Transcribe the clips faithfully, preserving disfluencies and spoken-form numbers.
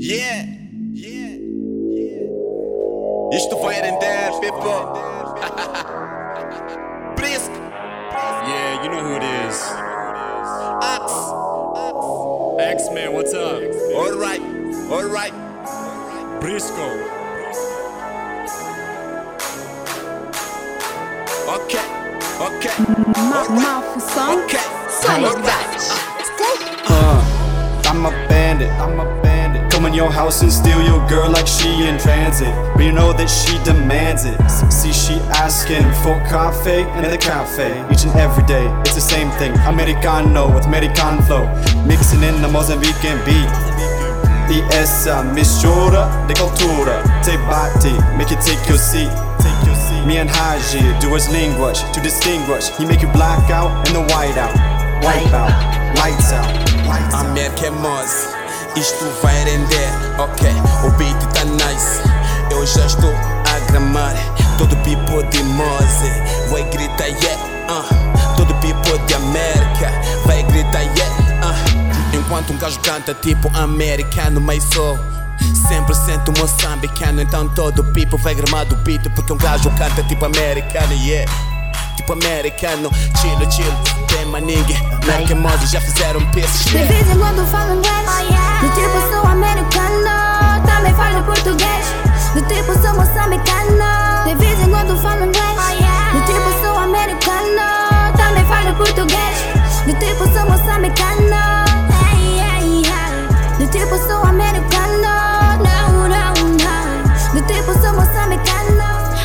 Yeah, yeah, yeah. Isto vai render, people. Brisk. Yeah, you know who it is. Axe. X-Man, what's up? Alright, alright. Brisco. Okay, okay. Malfunção. Okay. Sonoridade. Uh, I'm a bandit, I'm a bandit. Come in your house and steal your girl like she in transit. But you know that she demands it. See, she asking for coffee in the cafe. Each and every day, it's the same thing. Americano with American flow. Mixing in the Mozambican beat. E essa mistura de cultura te bate, make you take your seat. Me and Haji do as línguas to distinguish. He make you black out in the white out. Wipe out, lights out, lights out. American Moz, isto vai render, ok. O beat tá nice, eu já estou a gramar. Todo people de Moze vai gritar yeah, uh. Todo people de América vai gritar yeah, uh. Enquanto um gajo canta tipo americano, mas sou sempre sento moçambicano. Então todo people vai gramar do beat, porque um gajo canta tipo americano, yeah. Tipo americano, chilo, chilo, tem maningue. American Moz já fizeram pistas. De vez em quando falo inglês, do tipo sou americano, também falo português. Do tipo sou moçambicano. De vez em quando falo inglês, do tipo sou americano, também falo português. Do tipo sou moçambicano. Do tipo sou americano, não, não, não. Do tipo sou moçambicano.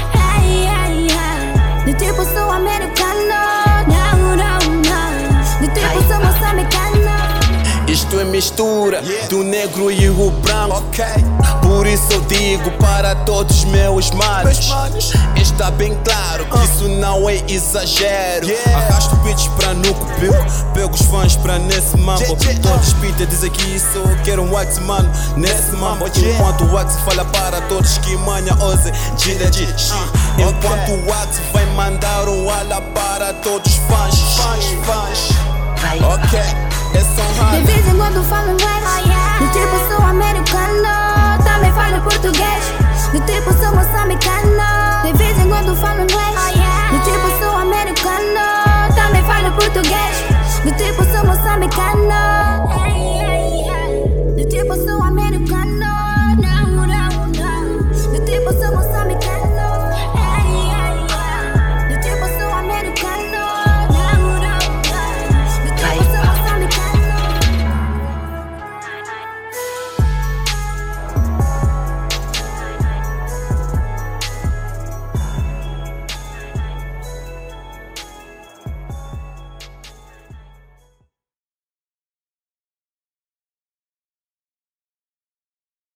Do tipo sou americano, não, não, não. Do tipo sou moçambicano. Isto é mistura yeah. do negro e o branco, okay. Por isso eu digo para todos meus manos, está bem claro que uh. isso não é exagero, yeah. Arrasto bitches pra nuco, bico, pego os fãs pra nesse mambo, yeah, yeah. Todos pita dizem que isso eu quero um wax, mano, nesse mambo, yeah. Enquanto o wax fala para todos que manha ose, gira de uh. Enquanto o wax vai mandar um ala para todos os fãs, fãs, fãs. Ok, é só raro. De vez em quando falo inglês, do tipo sou americano, também falo português. Do tipo sou moçambicano. De vez em quando falo inglês, do tipo sou americano, também falo português. Do tipo sou moçambicano.